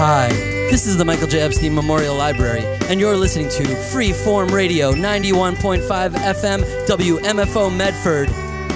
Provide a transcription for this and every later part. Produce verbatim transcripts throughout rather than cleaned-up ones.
Hi, this is the Michael J. Epstein Memorial Library, and you're listening to Freeform Radio, ninety-one point five F M, W M F O Medford.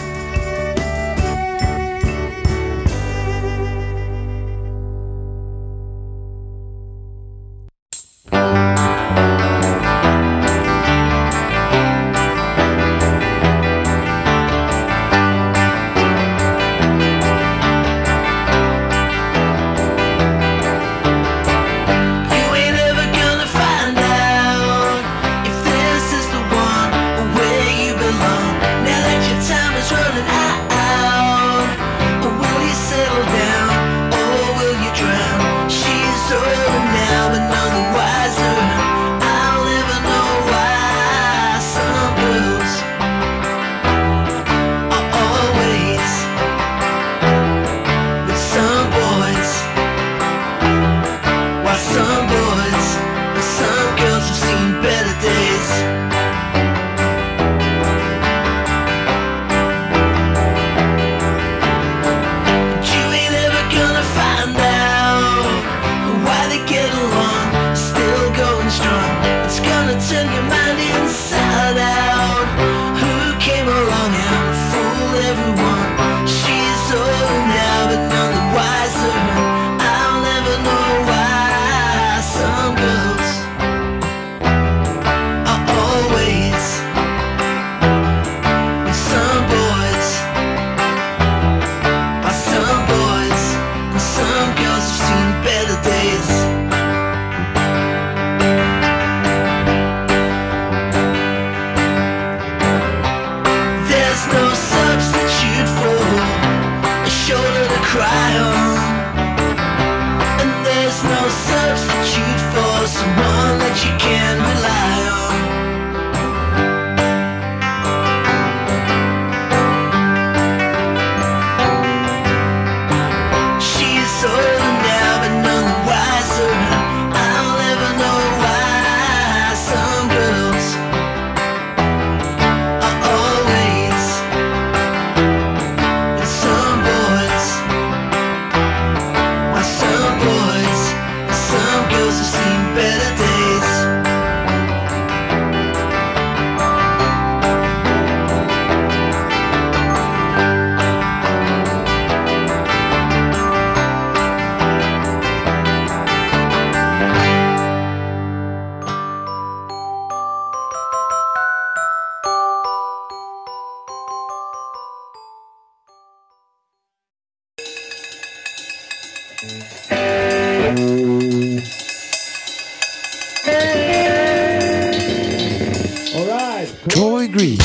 Troy Green.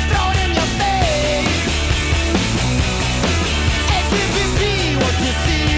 See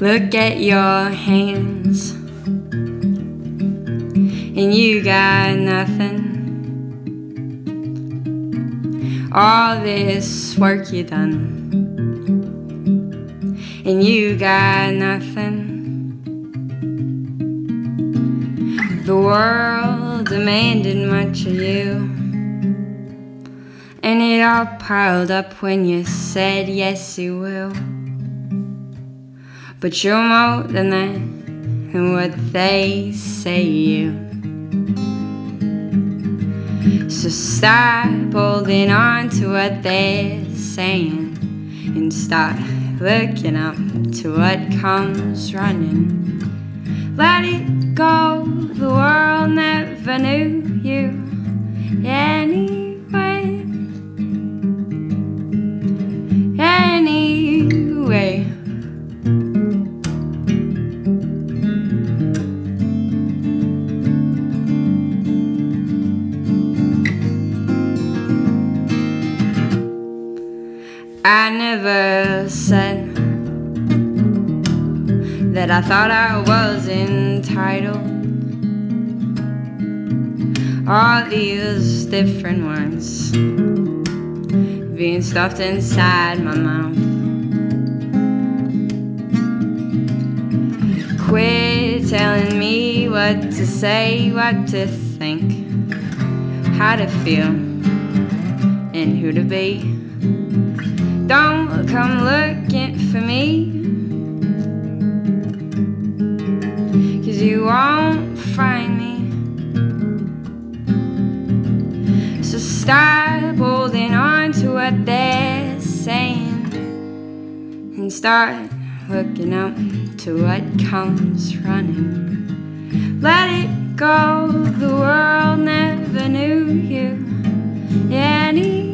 Look at your hands, and you got nothing. All this work you done, and you got nothing. The world demanded much of you, and it all piled up when you said yes you will. But you're more than that, and what they say you. So stop holding on to what they're saying, and start looking up to what comes running. Let it go, the world never knew you anyway. Anyway. I never said that I thought I was entitled. All these different words being stuffed inside my mouth. Quit telling me what to say, what to think, how to feel, and who to be. Don't come looking for me, 'cause you won't find me. So stop holding on to what they're saying, and start looking up to what comes running. Let it go, the world never knew you anyway.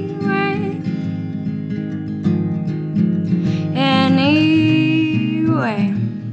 Anyway.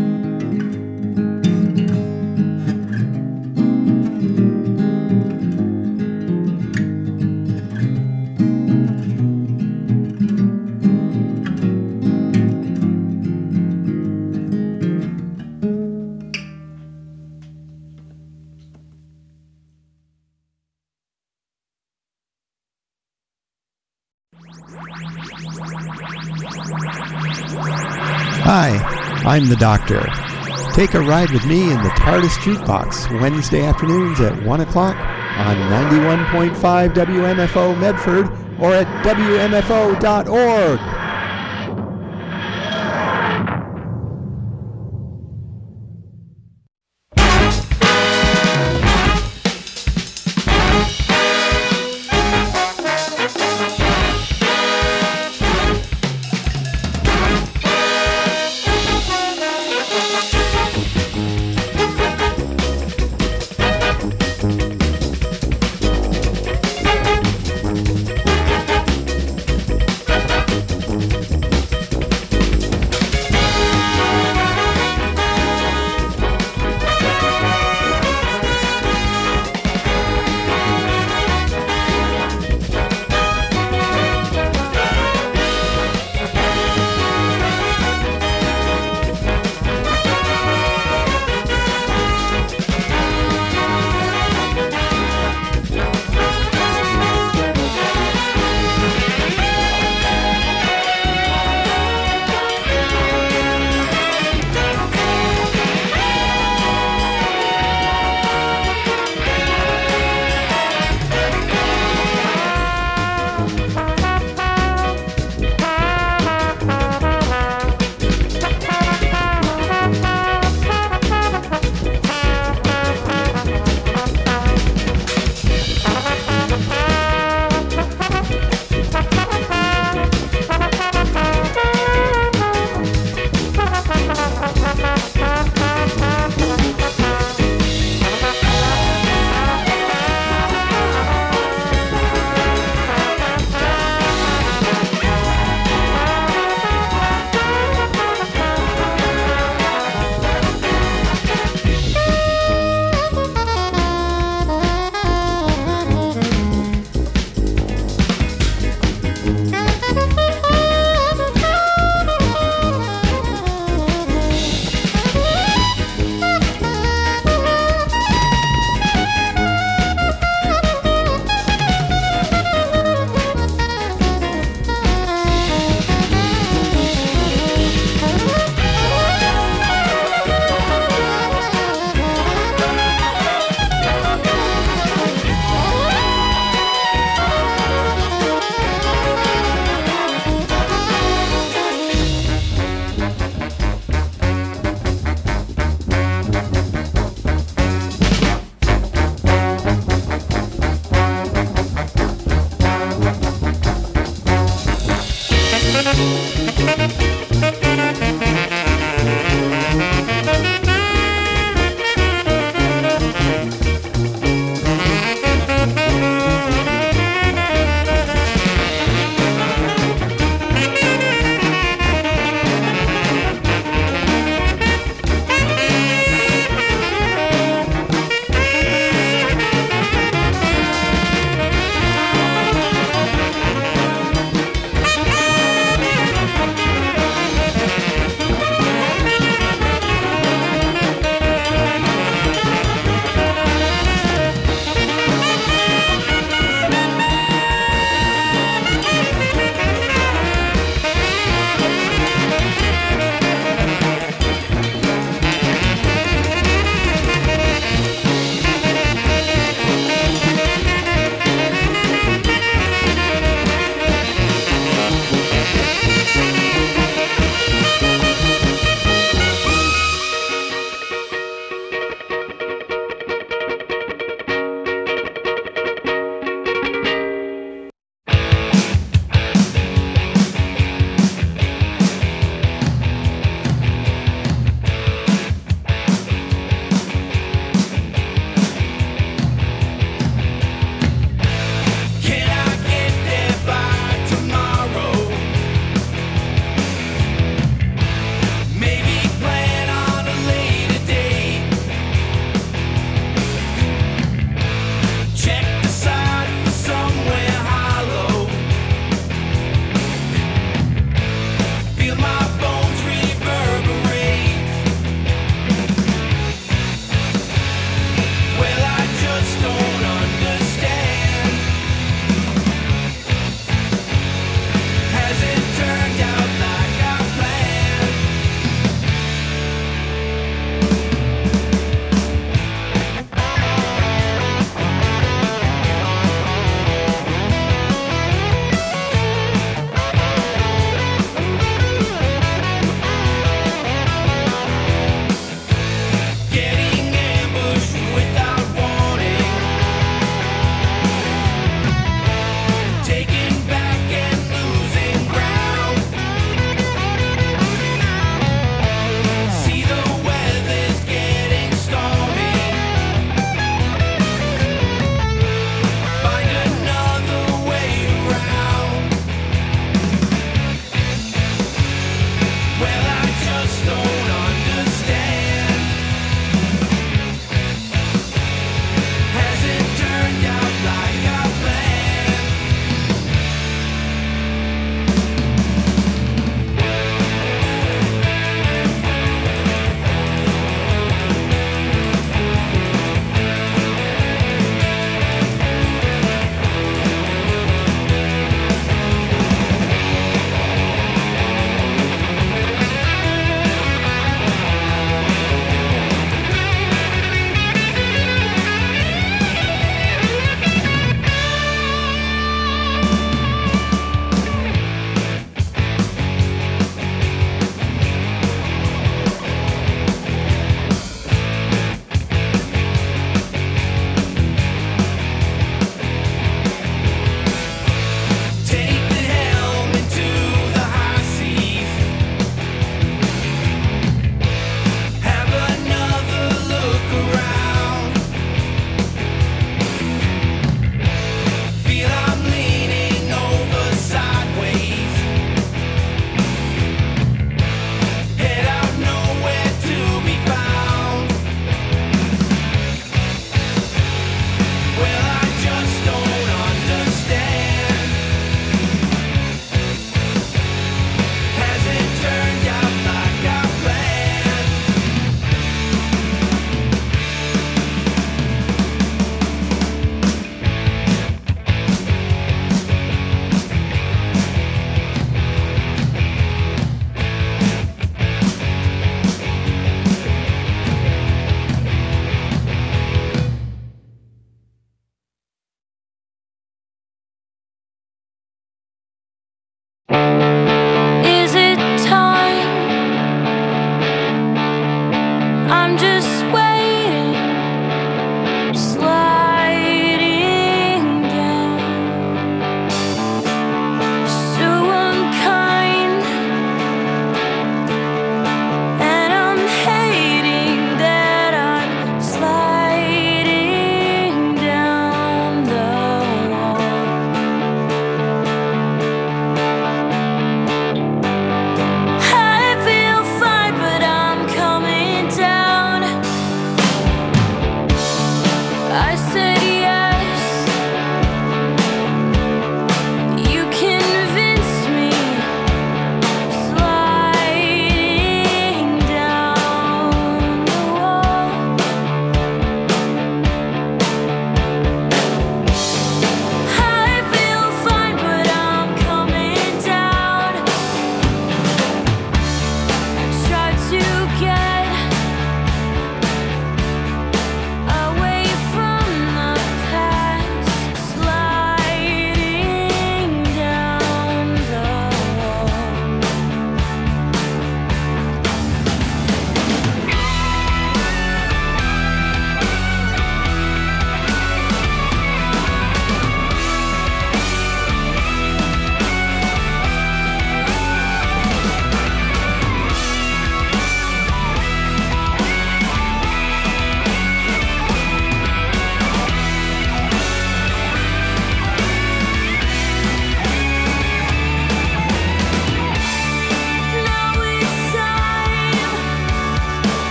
Hi, I'm the Doctor. Take a ride with me in the TARDIS Jukebox Wednesday afternoons at one o'clock on ninety-one point five W M F O Medford or at W M F O dot org.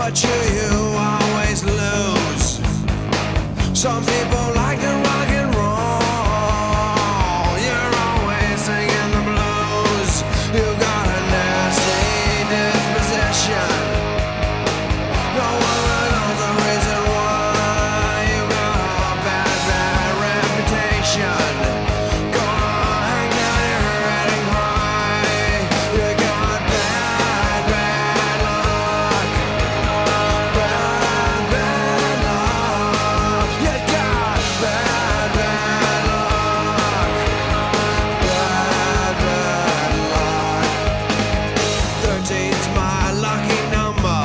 but you, you always lose. Some people like to rock and roll. You're always singing the blues. You got a nasty disposition. No one knows the reason why. You got a bad, bad reputation. Gonna hang down your head and cry. You got bad, bad luck. Bad, bad luck. You got bad, bad luck. Bad, bad luck. Thirteen's my lucky number.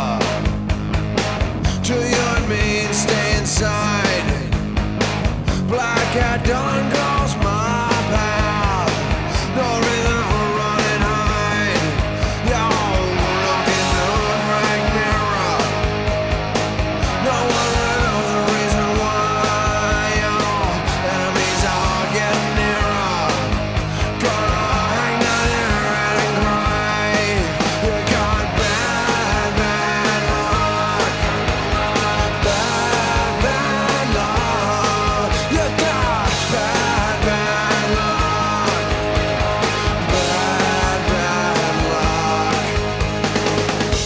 To you and me and stay inside. Black cat done calls my path. No reason for run and hide. Yo, look in the right mirror. No one knows the reason why. Yo, enemies are getting nearer. Gonna hang down your head and cry. You got bad, bad luck. Bad, bad luck. You got bad, bad luck. Bad, bad luck.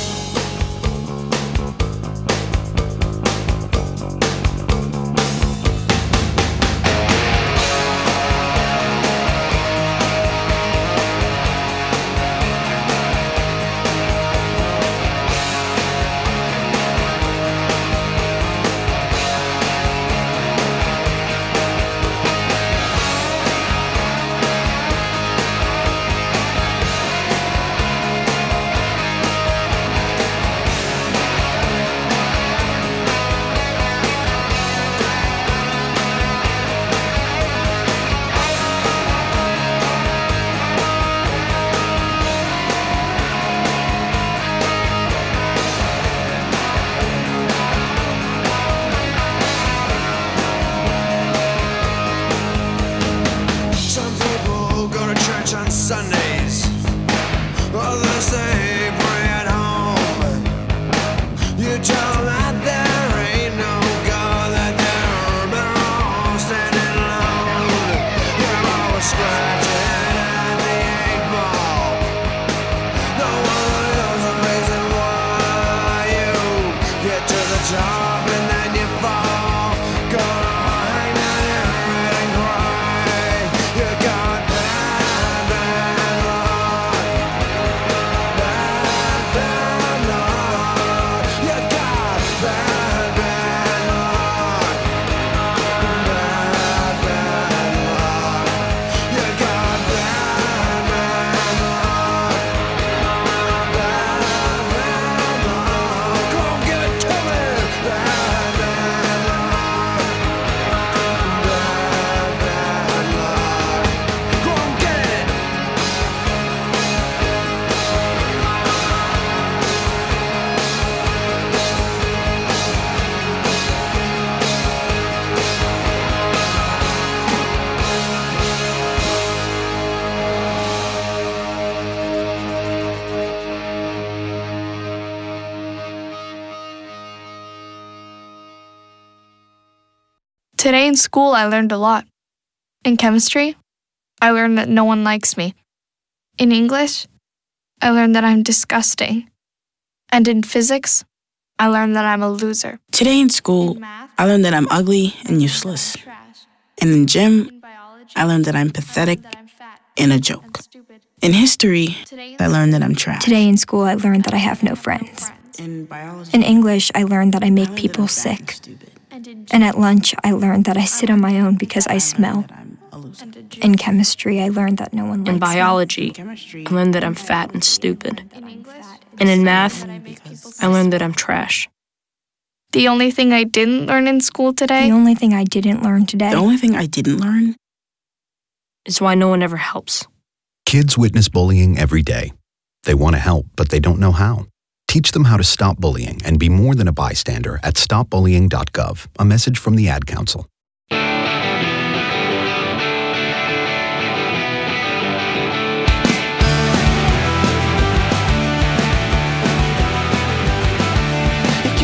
Some people go to church on Sundays. Others say pray at home. You tell them that there ain't no God, that they're better off standing alone. You're always scratching at the eight ball. No one knows the reason why you get to the top and then you fall. Gonna hang down your head and cry. You got bad, bad luck. Bad, bad luck. You got bad, bad luck. Bad, bad luck. You got bad, bad luck. Bad, bad luck. Go give it to me. Bad, bad luck. Bad, bad luck. Go and get it. Today in school, I learned a lot. In chemistry, I learned that no one likes me. In English, I learned that I'm disgusting. And in physics, I learned that I'm a loser. Today in school, In math, I learned that I'm ugly and useless. trash. And in gym, In biology, I learned that I'm pathetic that I'm fat and a and joke. stupid. In history, Today in I learned that I'm trash. Today in school, I learned that I have no friends. In biology, In English, I learned that I I make learned that people I'm fat and sick. stupid. And in And at lunch, I learned that I sit on my own because I I smell. learned that I'm a loser. and in In chemistry, I learned that no one likes In me. biology, In chemistry, I learned that I'm fat and stupid. In English, And in math, that I make people I learned that I'm trash. The only thing I didn't learn in school today The only thing I didn't learn today the only thing I didn't learn is why no one ever helps. Kids witness bullying every day. They want to help, but they don't know how. Teach them how to stop bullying and be more than a bystander at stop bullying dot gov. A message from the Ad Council. You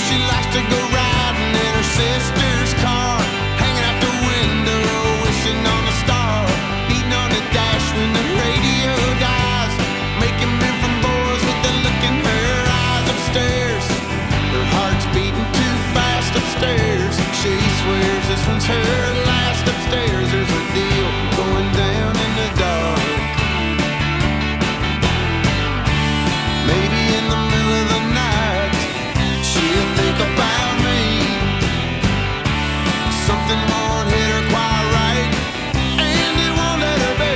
she likes to go riding in her sister's car, hanging out the window, wishing on a star, beating on the dash when the radio dies, making men from boys with the look in her eyes upstairs. Her heart's beating too fast upstairs. She swears this one's her last upstairs. There's a deal going down in the dark. Maybe in the middle of the night she'll think about me. Something won't hit her quite right, and it won't let her be.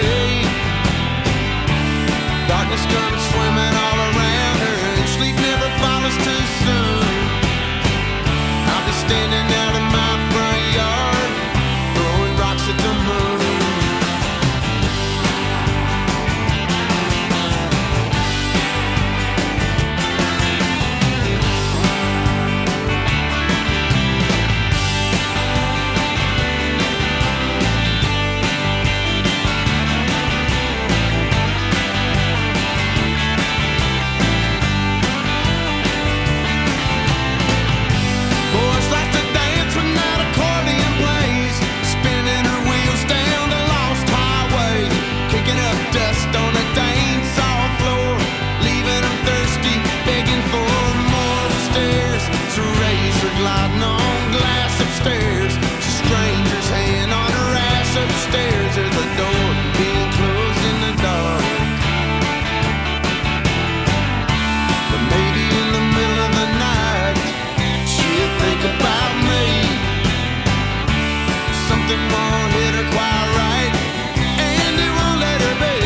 Darkness comes swimming all around her, and sleep never follows too soon. I'll be standing out in my front yard, throwing rocks at the moon. Boys like to dance when that accordion plays, spinning her wheels down the lost highway, kicking up dust on the dance hall floor, leaving them thirsty, begging for more upstairs. It's a razor gliding on glass upstairs. It's a stranger's hand on her ass upstairs. There's a door being closed in the dark. But maybe in the middle of the night she'll think about me. Something won't hit her quite right, and it won't let her be.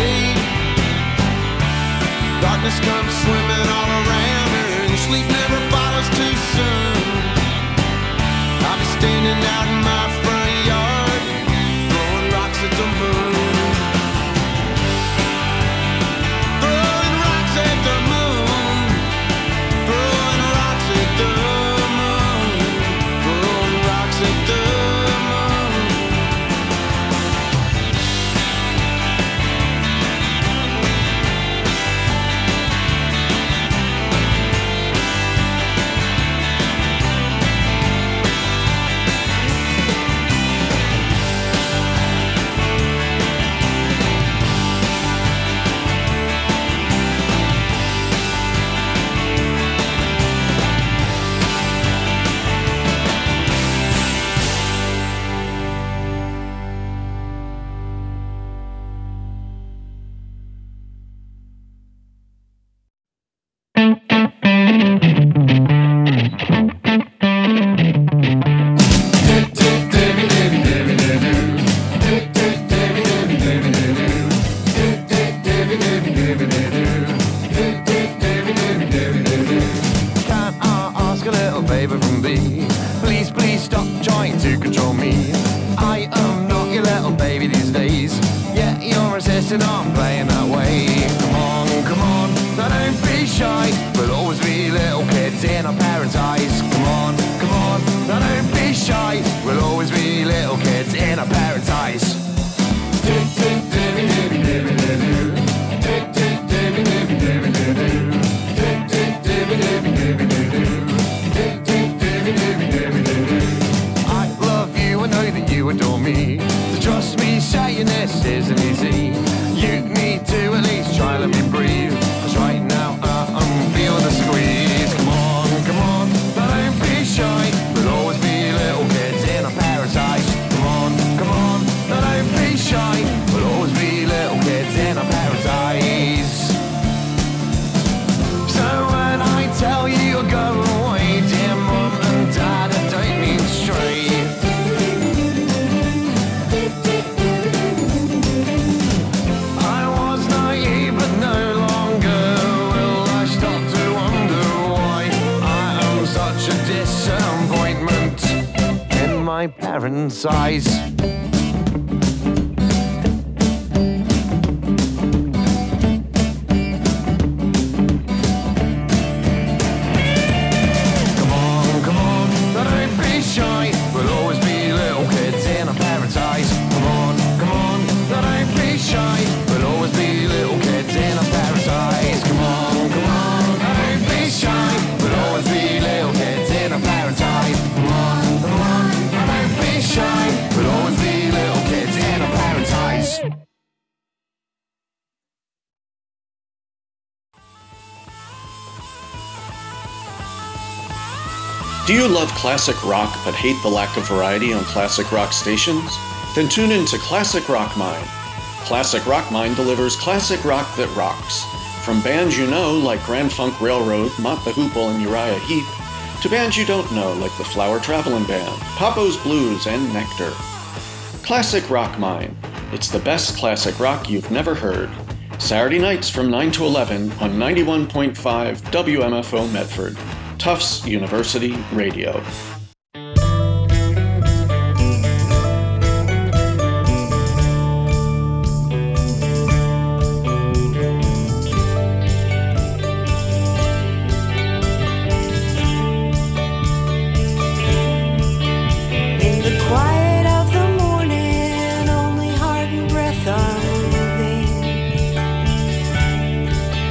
Darkness comes swimming all around her, and sleep never follows too soon. I'll be standing out in my front yard, throwing rocks at the moon. Throwing rocks at the moon. Throwing rocks at the moon. Throwing rocks at the moon. Can I ask a little favor from thee? Please, please stop trying to control me. I am not your little baby these days, yet you're insisting on playing that way. Come on, come on, now don't be shy. We'll always be little kids in our parents' eyes. Come on, come on, now don't be shy. We'll always be little kids in our parents' eyes. I love you, I know that you adore me. So trust me, saying this isn't easy. You need to at least try to let me breathe. 'Cause right now uh, I'm feeling the squeeze. Come on, come on, don't be shy. We'll always be little kids in our parents' eyes. Come on, come on, don't be shy. We'll always be little kids in our parents' eyes. So when I tell you to go away, dear mum and dad, I don't mean straight. I was naive but no longer will I stop to wonder why I am such a disappointment in my parents' eyes. Come on, come on, don't be shy. We'll always be little kids in our parents' eyes. Come on, come on, don't be shy. We'll always be little kids in our parents' eyes. Come on, come on, don't be shy. We'll always be little kids in our Do you love classic rock but hate the lack of variety on classic rock stations? Then tune in to Classic Rock Mine. Classic Rock Mine delivers classic rock that rocks. From bands you know like Grand Funk Railroad, Mott the Hoople, and Uriah Heep, to bands you don't know like the Flower Travelin' Band, Papo's Blues, and Nectar. Classic Rock Mine. It's the best classic rock you've never heard. Saturday nights from nine to eleven on ninety-one point five W M F O Medford, Tufts University Radio.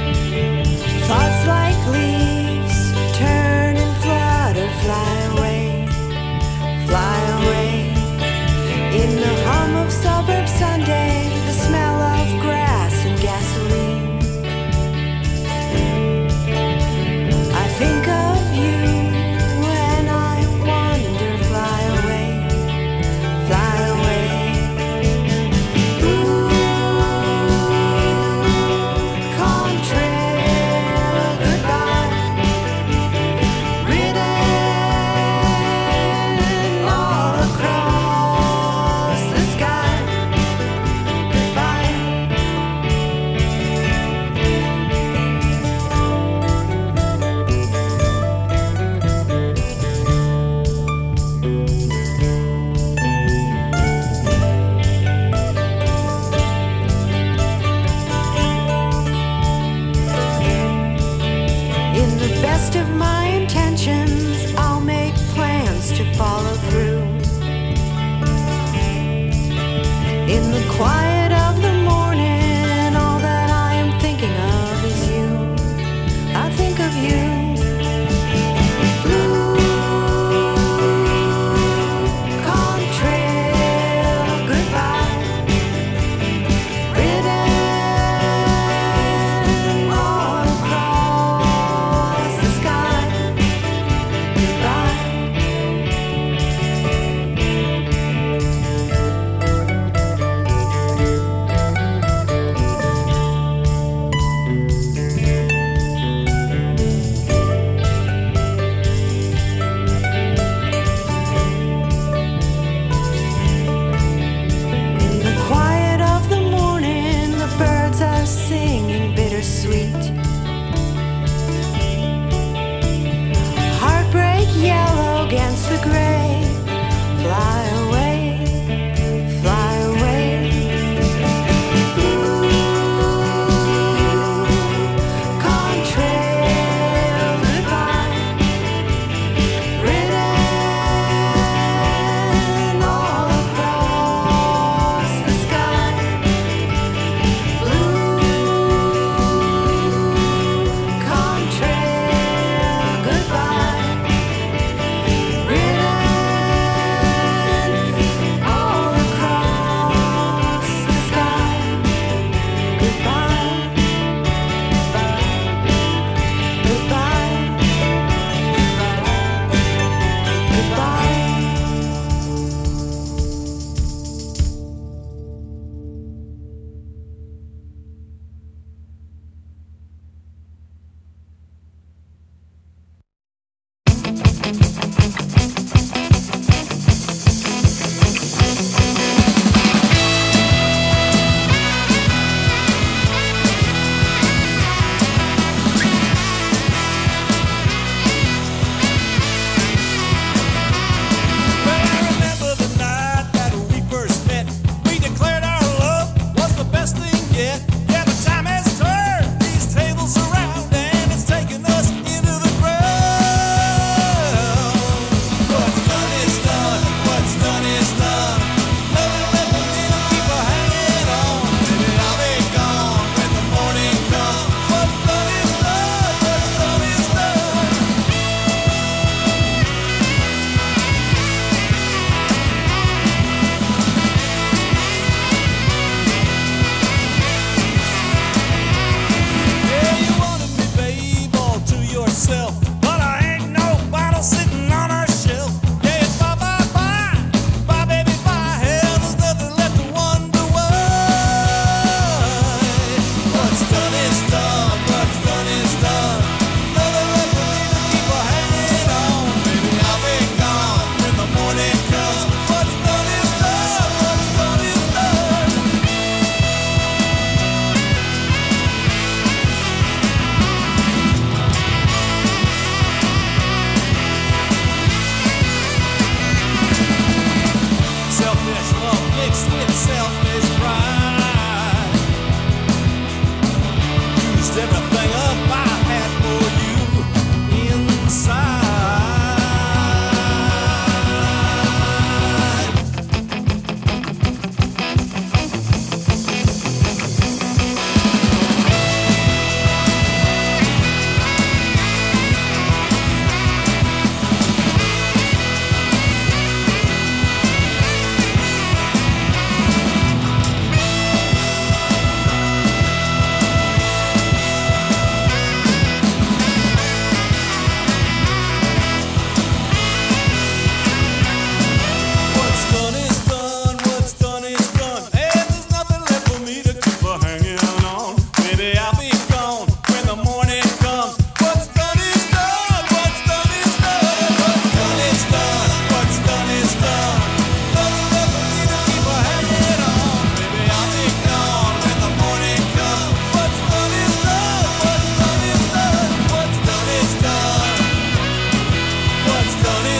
Thoughts like leaves turn and flutter, fly away.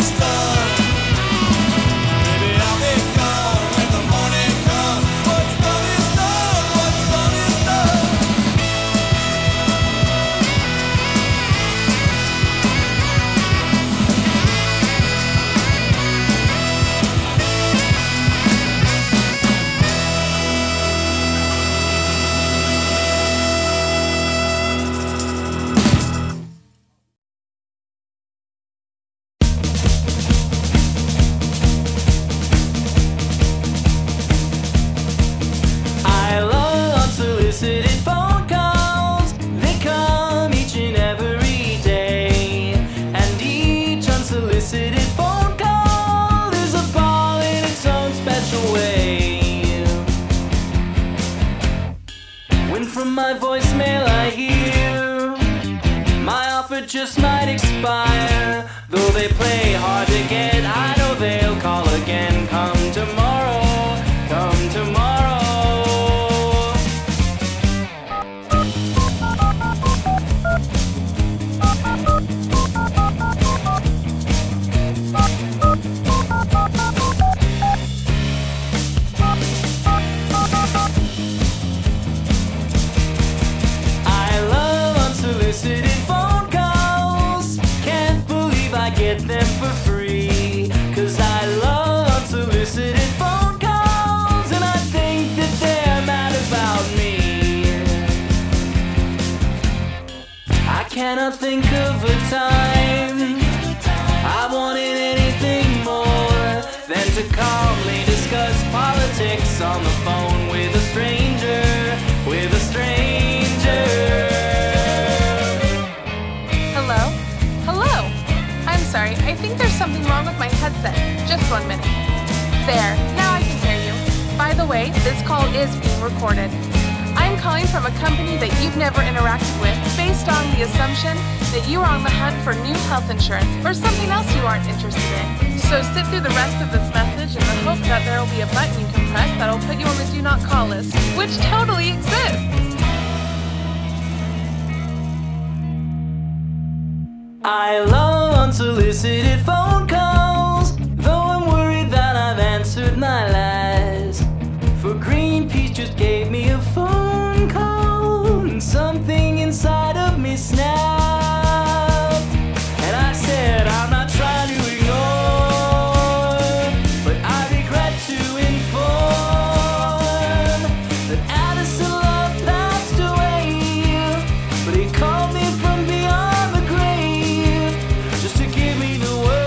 is done. Maybe I'll be gone when the morning comes. What's done is done, what's done is done. I love unsolicited phone calls. They come each and every day. And each unsolicited phone call is a ball in its own special way. When from my voicemail I hear my offer just might expire. Though they play hard to get, I know they'll call again. Come tomorrow, come tomorrow. I love unsolicited phone calls. Can't believe I get them for free. Cause I love unsolicited phone calls. And I think that they're mad about me. I cannot think of a time I wanted anything more than to calmly discuss politics on the phone with a stranger, with a stranger. Hello? Hello? I'm sorry, I think there's something wrong with my headset. Just one minute. There, now I can hear you. By the way, this call is being recorded. I'm calling from a company that you've never interacted with based on the assumption that you are on the hunt for new health insurance or something else you aren't interested in. So sit through the rest of this message in the hope that there will be a button you can press that'll put you on the do not call list, which totally exists. I love unsolicited phone calls, though I'm worried that I've answered my lies. For Greenpeace just gave me a phone call, and something inside of me snapped. And I said, I'm not trying to ignore, but I regret to inform that Addison Love passed away. But he called me from beyond the grave just to give me the word.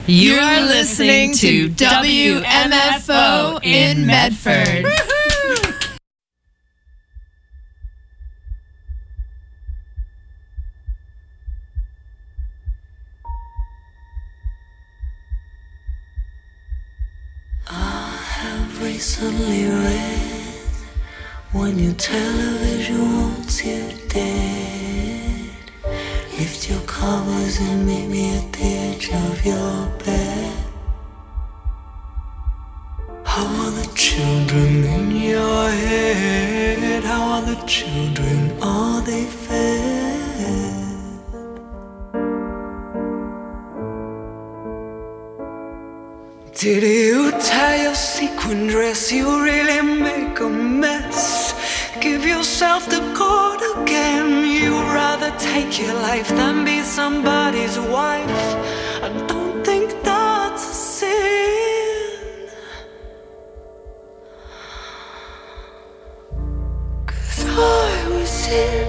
You are listening to W M F O in Medford. I have recently read when your television wants you dead, lift your covers and meet me at the edge of your bed. How are the children in your head? How are the children? Are they fed? Did you tie your sequin dress? You really make a mess. Give yourself the cord again. You'd rather take your life than be somebody's wife. I don't think that's a sin, 'cause I was in